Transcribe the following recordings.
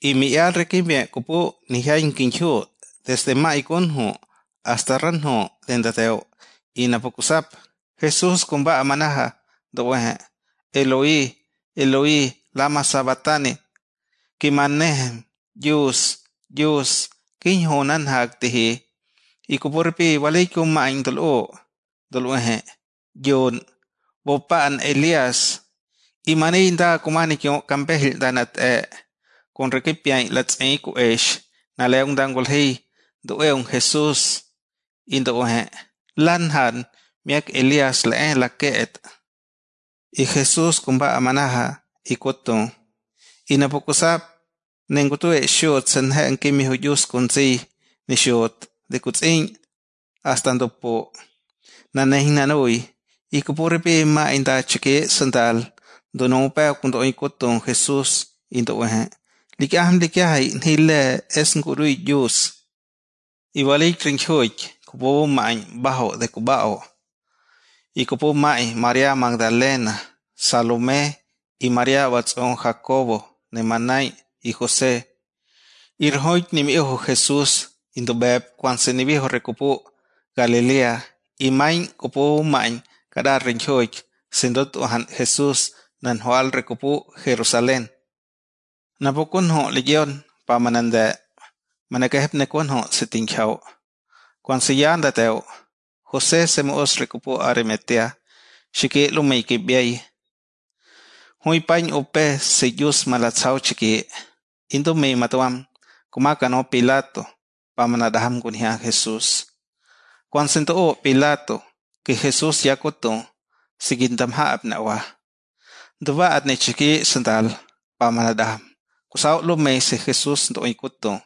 Y mi al requime cupo ni hain quinchu, desde maiconjo hasta ranjo dendateo, y napokusap. Jesús kumba amanaha, doehe, Eloi, Eloi, lama sabatani, kimanehem, yus, kinhonan haktihi, y kupurpi walikum maing dolohe, yon, bopaan Elias, y maninda kumanikyo kampehil danat con rekipian latsi ku na leong dangolhi doeong Jesus indohe lanhan miak Elias la keet y Jesus kumba amanaha ikoto inapokusap nengutu shot sanha ang kimi huyus kunsi ni shot de kutsin hasta ndopo na nehinanoi ikupuripi ma inda chike sandal dono pa kundo ikoto Jesus indohe likiahai nile esngurui yus iwalik ringhoik kupo mai bajo de kubao y kupo mai Maria Magdalena, Salomé y Maria watzon Jacobo, Nemanai y José. Irhoik ni mi hijo Jesús indobeb cuan se ni viejo recupo Galilea y mai kupo mai kada ringhoik sindot ohan Jesús nan hoal recupo Jerusalén. Napokunho legion pa mananda manakahep ne kunho sitingchao. Cuan se yanda teo, José se moos recupo Arimatea, shiki lumay kibyay. Huy pañ upe se yus malatsao chiki, indo may matuam, kumakano Pilato, pa manadaham kunhiya Jesus. Cuan sento Pilato, que Jesus yakuto, sigindamhaap na wa. Duwa at ne chiki sandal, pa manadaham. Kusao lumay si Jesus do ikuto.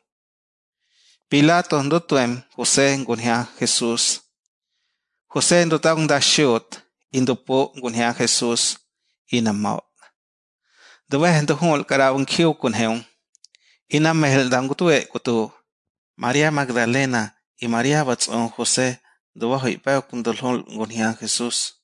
Pilato ndotuem José ngunhia Jesus. José ndotang da shiot indopo ngunhia Jesus inamaut. Daweh ndohol karawang kiyo kunheong. Inamehel dangutue kutu. Maria Magdalena y Maria watzon José dawahoy pa kundolhol ngunhia Jesus.